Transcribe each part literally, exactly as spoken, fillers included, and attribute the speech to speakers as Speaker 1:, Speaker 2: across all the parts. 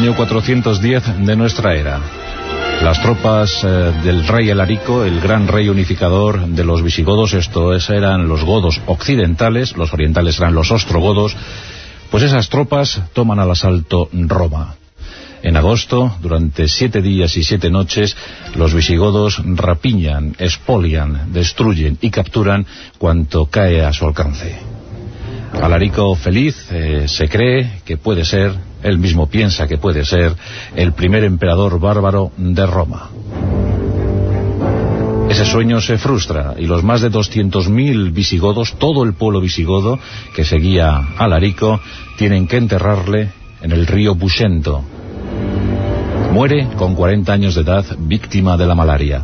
Speaker 1: Año cuatrocientos diez de nuestra era. Las tropas eh, del rey Alarico, el gran rey unificador de los visigodos, estos eran los godos occidentales, los orientales eran los ostrogodos, pues esas tropas toman al asalto Roma. En agosto, durante siete días y siete noches, los visigodos rapiñan, expolian, destruyen y capturan cuanto cae a su alcance. Alarico feliz eh, se cree que puede ser, él mismo piensa que puede ser, el primer emperador bárbaro de Roma. Ese sueño se frustra y los más de doscientos mil visigodos, todo el pueblo visigodo que seguía a Alarico, tienen que enterrarle en el río Busento. Muere con cuarenta años de edad, víctima de la malaria.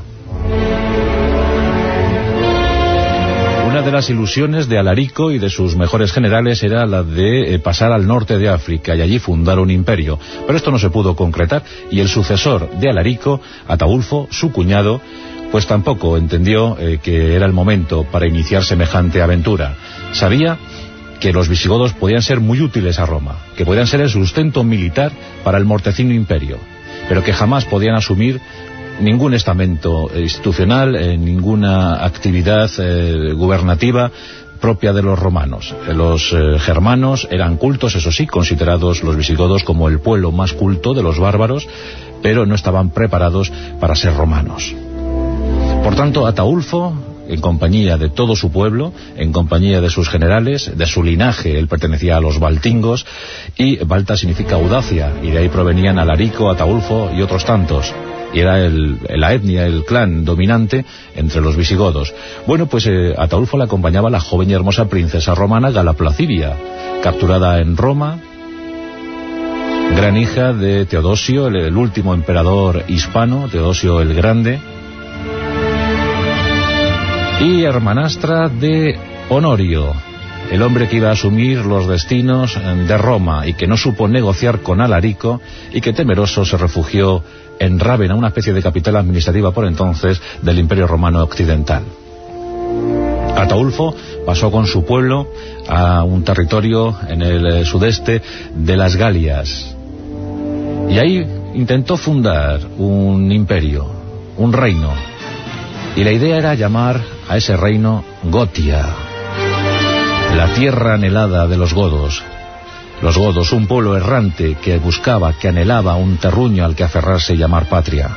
Speaker 1: Una de las ilusiones de Alarico y de sus mejores generales era la de eh, pasar al norte de África y allí fundar un imperio. Pero esto no se pudo concretar y el sucesor de Alarico, Ataulfo, su cuñado, pues tampoco entendió eh, que era el momento para iniciar semejante aventura. Sabía que los visigodos podían ser muy útiles a Roma, que podían ser el sustento militar para el mortecino imperio, pero que jamás podían asumir ningún estamento institucional, eh, ninguna actividad eh, gubernativa propia de los romanos. Los eh, germanos eran cultos, eso sí, considerados los visigodos como el pueblo más culto de los bárbaros, pero no estaban preparados para ser romanos. Por tanto, Ataulfo, en compañía de todo su pueblo, en compañía de sus generales, de su linaje, él pertenecía a los baltingos, y balta significa audacia, y de ahí provenían Alarico, Ataulfo y otros tantos. Y era el, la etnia, el clan dominante entre los visigodos. Bueno, pues eh, Ataulfo le acompañaba a la joven y hermosa princesa romana Gala Placidia, capturada en Roma, gran hija de Teodosio, el, el último emperador hispano, Teodosio el Grande, y hermanastra de Honorio, el hombre que iba a asumir los destinos de Roma y que no supo negociar con Alarico y que temeroso se refugió en Rávena, una especie de capital administrativa por entonces del Imperio Romano Occidental. Ataulfo pasó con su pueblo a un territorio en el sudeste de las Galias y ahí intentó fundar un imperio, un reino, y la idea era llamar a ese reino Gotia, la tierra anhelada de los godos. Los godos, un pueblo errante que buscaba, que anhelaba un terruño al que aferrarse y llamar patria.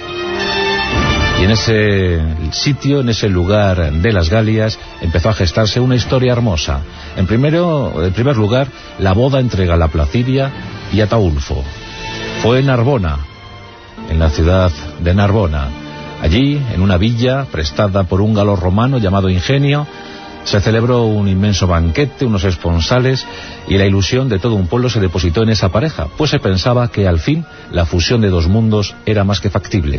Speaker 1: Y en ese sitio, en ese lugar de las Galias, empezó a gestarse una historia hermosa. En, primero, en primer lugar, la boda entre Gala Placidia y Ataulfo. Fue en Narbona, en la ciudad de Narbona. Allí, en una villa prestada por un galo romano llamado Ingenio, se celebró un inmenso banquete, unos esponsales, y la ilusión de todo un pueblo se depositó en esa pareja, pues se pensaba que al fin la fusión de dos mundos era más que factible.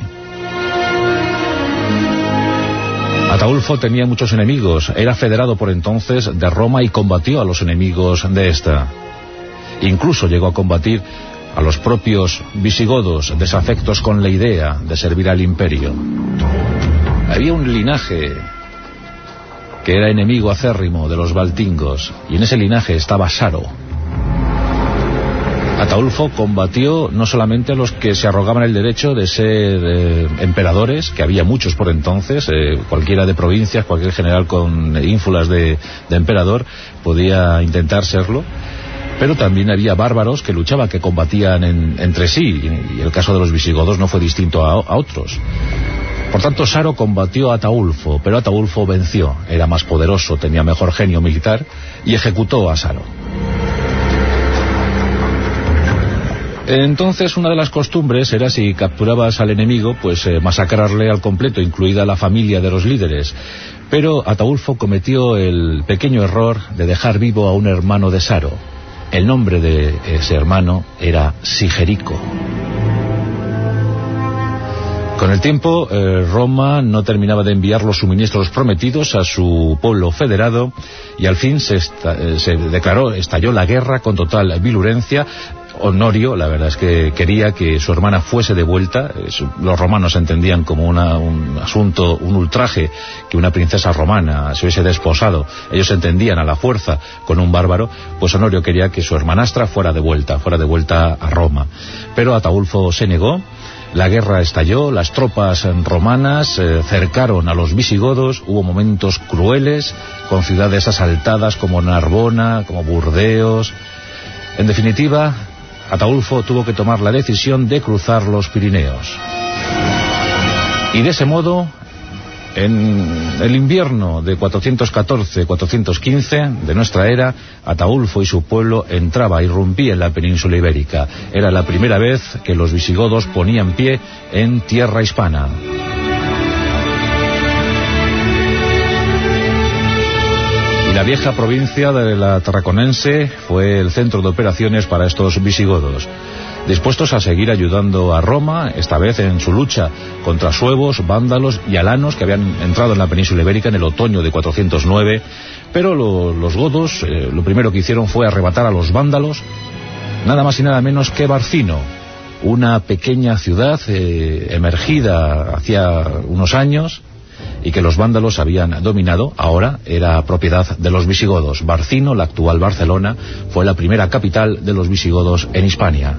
Speaker 1: Ataulfo tenía muchos enemigos, era federado por entonces de Roma y combatió a los enemigos de esta. Incluso llegó a combatir a los propios visigodos, desafectos con la idea de servir al imperio. Había un linaje que era enemigo acérrimo de los baltingos, y en ese linaje estaba Saro. Ataulfo combatió no solamente a los que se arrogaban el derecho de ser eh, emperadores, que había muchos por entonces, eh, cualquiera de provincias, cualquier general con ínfulas de, de emperador podía intentar serlo, pero también había bárbaros que luchaban, que combatían en, entre sí, y, y el caso de los visigodos no fue distinto a, a otros. Por tanto, Saro combatió a Ataulfo, pero Ataulfo venció, era más poderoso, tenía mejor genio militar, y ejecutó a Saro. Entonces, una de las costumbres era, si capturabas al enemigo, pues eh, masacrarle al completo, incluida la familia de los líderes. Pero Ataulfo cometió el pequeño error de dejar vivo a un hermano de Saro. El nombre de ese hermano era Sigerico. Con el tiempo, eh, Roma no terminaba de enviar los suministros prometidos a su pueblo federado y al fin se, esta, eh, se declaró, estalló la guerra con total virulencia. Honorio, la verdad es que quería que su hermana fuese de vuelta. Los romanos entendían como una, un asunto, un ultraje, que una princesa romana se hubiese desposado. Ellos entendían a la fuerza con un bárbaro. Pues Honorio quería que su hermanastra fuera de vuelta, fuera de vuelta a Roma. Pero Ataulfo se negó. La guerra estalló, las tropas romanas eh, cercaron a los visigodos, hubo momentos crueles, con ciudades asaltadas como Narbona, como Burdeos. En definitiva, Ataulfo tuvo que tomar la decisión de cruzar los Pirineos. Y de ese modo, en el invierno de cuatrocientos catorce cuatrocientos quince de nuestra era, Ataulfo y su pueblo entraba, irrumpía en la península ibérica. Era la primera vez que los visigodos ponían pie en tierra hispana. Y la vieja provincia de la Tarraconense fue el centro de operaciones para estos visigodos, dispuestos a seguir ayudando a Roma, esta vez en su lucha contra suevos, vándalos y alanos que habían entrado en la península ibérica en el otoño de cuatrocientos nueve. Pero lo, los godos eh, lo primero que hicieron fue arrebatar a los vándalos nada más y nada menos que Barcino, una pequeña ciudad eh, emergida hacía unos años y que los vándalos habían dominado. Ahora era propiedad de los visigodos. Barcino, la actual Barcelona, fue la primera capital de los visigodos en Hispania.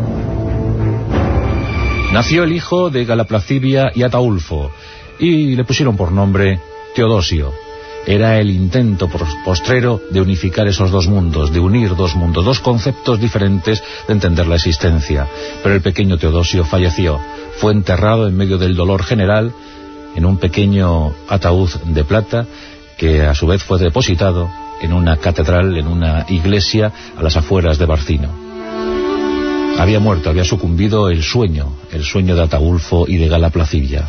Speaker 1: Nació el hijo de Galaplacibia y Ataulfo, y le pusieron por nombre Teodosio. Era el intento postrero de unificar esos dos mundos, de unir dos mundos, dos conceptos diferentes de entender la existencia. Pero el pequeño Teodosio falleció. Fue enterrado en medio del dolor general en un pequeño ataúd de plata, que a su vez fue depositado en una catedral, en una iglesia a las afueras de Barcino. Había muerto, había sucumbido el sueño, el sueño de Ataulfo y de Galaplacibia.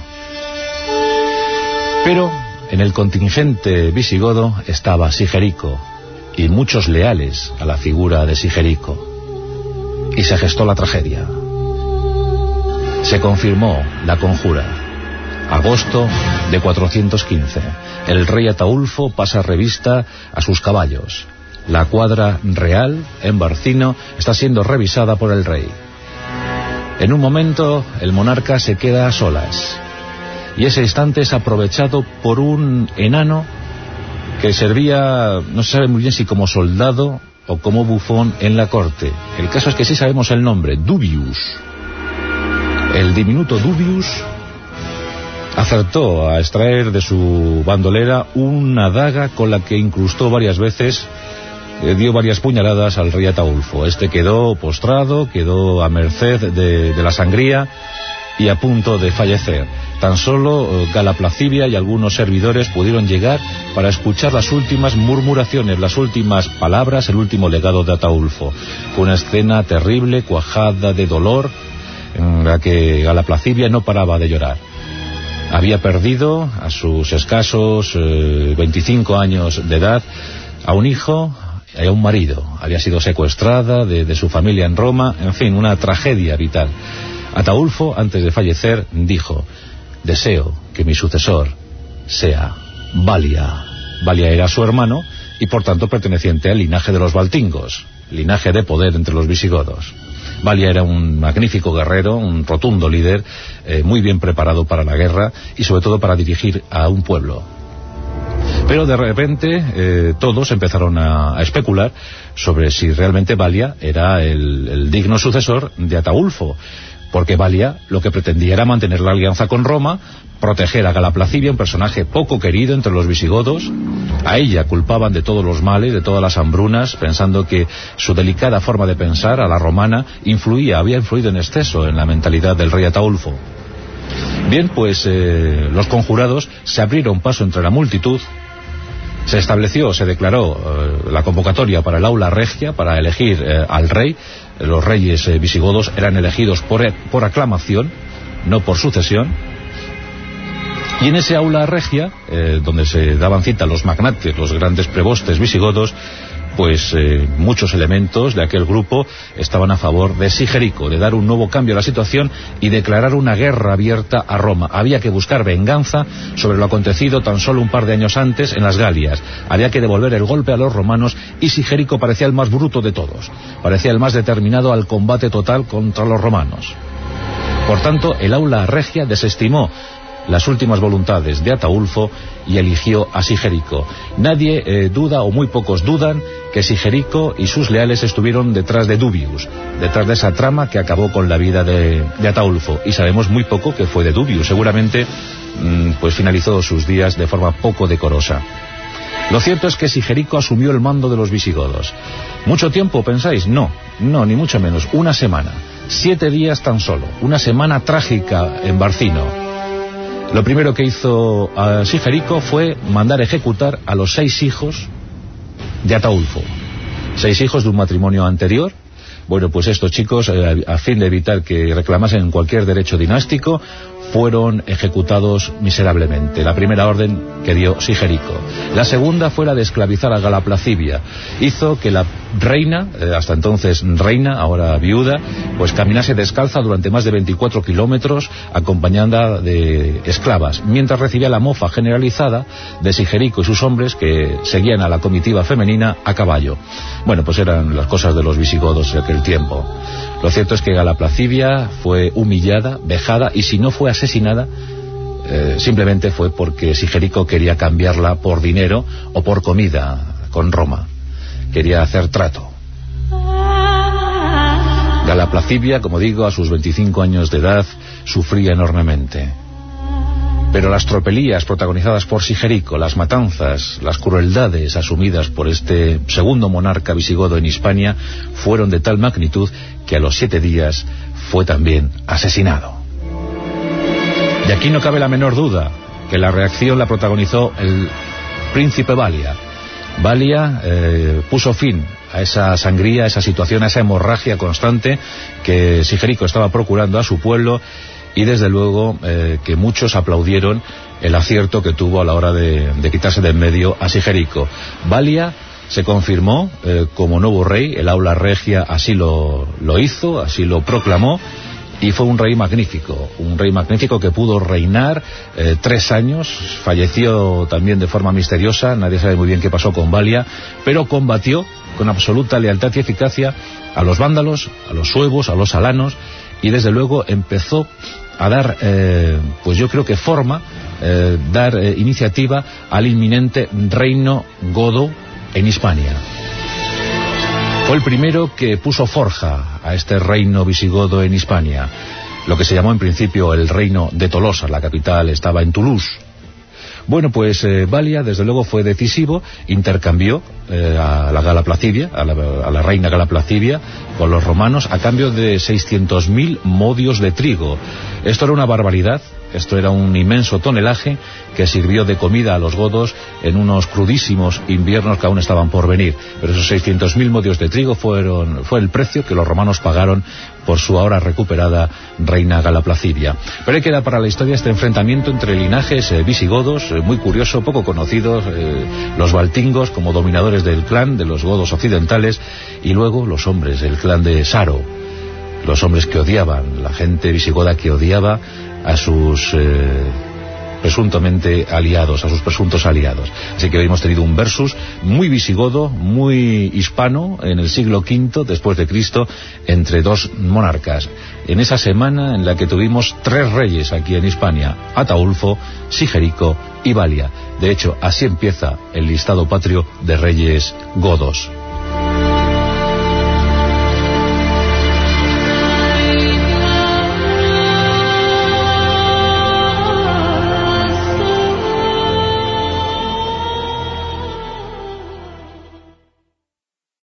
Speaker 1: Pero en el contingente visigodo estaba Sigerico, y muchos leales a la figura de Sigerico. Y se gestó la tragedia. Se confirmó la conjura. Agosto de cuatrocientos quince. El rey Ataulfo pasa revista a sus caballos. La cuadra real en Barcino está siendo revisada por el rey. En un momento el monarca se queda a solas, y ese instante es aprovechado por un enano que servía, no se sabe muy bien si como soldado o como bufón en la corte. El caso es que sí sabemos el nombre, Dubius. El diminuto Dubius acertó a extraer de su bandolera una daga con la que incrustó varias veces, eh, dio varias puñaladas al rey Ataulfo. Este quedó postrado, quedó a merced de, de la sangría y a punto de fallecer. Tan solo eh, Galaplacibia y algunos servidores pudieron llegar para escuchar las últimas murmuraciones, las últimas palabras, el último legado de Ataulfo. Fue una escena terrible, cuajada de dolor, en la que Galaplacibia no paraba de llorar. Había perdido a sus escasos eh, veinticinco años de edad a un hijo y a un marido. Había sido secuestrada de, de su familia en Roma. En fin, una tragedia vital. Ataulfo, antes de fallecer, dijo: deseo que mi sucesor sea Balia. Balia era su hermano y por tanto perteneciente al linaje de los valtingos, linaje de poder entre los visigodos. Balia era un magnífico guerrero, un rotundo líder, eh, muy bien preparado para la guerra y sobre todo para dirigir a un pueblo. Pero de repente eh, todos empezaron a, a especular sobre si realmente Balia era el, el digno sucesor de Ataulfo, porque Balia lo que pretendía era mantener la alianza con Roma, proteger a Galaplacibia, un personaje poco querido entre los visigodos. A ella culpaban de todos los males, de todas las hambrunas, pensando que su delicada forma de pensar, a la romana, influía, había influido en exceso en la mentalidad del rey Ataulfo. Bien, pues eh, los conjurados se abrieron paso entre la multitud. Se estableció, se declaró eh, la convocatoria para el aula regia, para elegir eh, al rey. Los reyes eh, visigodos eran elegidos por, por aclamación, no por sucesión. Y en ese aula regia, eh, donde se daban cita los magnates, los grandes prebostes visigodos, pues eh, muchos elementos de aquel grupo estaban a favor de Sigerico, de dar un nuevo cambio a la situación y declarar una guerra abierta a Roma. Había que buscar venganza sobre lo acontecido tan solo un par de años antes en las Galias. Había que devolver el golpe a los romanos y Sigerico parecía el más bruto de todos. Parecía el más determinado al combate total contra los romanos. Por tanto, el aula regia desestimó las últimas voluntades de Ataulfo y eligió a Sigerico. Nadie eh, duda, o muy pocos dudan, que Sigerico y sus leales estuvieron detrás de Dubius, detrás de esa trama que acabó con la vida de, de Ataulfo, y sabemos muy poco que fue de Dubius. Seguramente mmm, pues finalizó sus días de forma poco decorosa. Lo cierto es que Sigerico asumió el mando de los visigodos. ¿Mucho tiempo, pensáis? No, no, ni mucho menos. Una semana. Siete días tan solo. Una semana trágica en Barcino. Lo primero que hizo a Sigerico fue mandar ejecutar a los seis hijos de Ataulfo. Seis hijos de un matrimonio anterior. Bueno, pues estos chicos, eh, a fin de evitar que reclamasen cualquier derecho dinástico, fueron ejecutados miserablemente. La primera orden que dio Sigerico. La segunda fue la de esclavizar a Galaplacibia. Hizo que la reina, eh, hasta entonces reina, ahora viuda, pues caminase descalza durante más de veinticuatro kilómetros acompañada de esclavas, mientras recibía la mofa generalizada de Sigerico y sus hombres que seguían a la comitiva femenina a caballo. Bueno, pues eran las cosas de los visigodos de aquel tiempo. Lo cierto es que Galaplacibia fue humillada, vejada, y si no fue asesinada, eh, simplemente fue porque Sigerico quería cambiarla por dinero o por comida con Roma. Quería hacer trato. Galaplacibia, como digo, a sus veinticinco años de edad, sufría enormemente. Pero las tropelías protagonizadas por Sigerico, las matanzas, las crueldades asumidas por este segundo monarca visigodo en Hispania, fueron de tal magnitud que a los siete días fue también asesinado. Y aquí no cabe la menor duda que la reacción la protagonizó el príncipe Balia. Balia eh, puso fin a esa sangría, a esa situación, a esa hemorragia constante que Sigerico estaba procurando a su pueblo, y desde luego eh, que muchos aplaudieron el acierto que tuvo a la hora de, de quitarse de en medio a Sigerico. Balia se confirmó eh, como nuevo rey, el aula regia así lo, lo hizo, así lo proclamó, y fue un rey magnífico, un rey magnífico que pudo reinar eh, tres años, falleció también de forma misteriosa, nadie sabe muy bien qué pasó con Balia, pero combatió con absoluta lealtad y eficacia a los vándalos, a los suevos, a los alanos, y desde luego empezó a dar, eh, pues yo creo que forma, eh, dar eh, iniciativa al inminente reino godo en Hispania. Fue el primero que puso forja a este reino visigodo en Hispania, lo que se llamó en principio el reino de Tolosa. La capital estaba en Toulouse. Bueno, pues eh, Balia desde luego fue decisivo, intercambió eh, a la Galaplacibia, a la, a la reina Galaplacibia, con los romanos a cambio de seiscientos mil modios de trigo. Esto era una barbaridad, esto era un inmenso tonelaje que sirvió de comida a los godos en unos crudísimos inviernos que aún estaban por venir. Pero esos seiscientos mil modios de trigo fueron, fue el precio que los romanos pagaron por su ahora recuperada reina Galaplacibia. Pero ahí queda para la historia este enfrentamiento entre linajes eh, visigodos, eh, muy curioso, poco conocidos, eh, los baltingos como dominadores del clan de los godos occidentales, y luego los hombres del clan de Saro, los hombres que odiaban, la gente visigoda que odiaba a sus eh, presuntamente aliados, a sus presuntos aliados. Así que hoy hemos tenido un versus muy visigodo, muy hispano, en el siglo quinto después de Cristo, entre dos monarcas, en esa semana en la que tuvimos tres reyes aquí en Hispania: Ataulfo, Sigerico y Balia. De hecho, así empieza el listado patrio de reyes godos.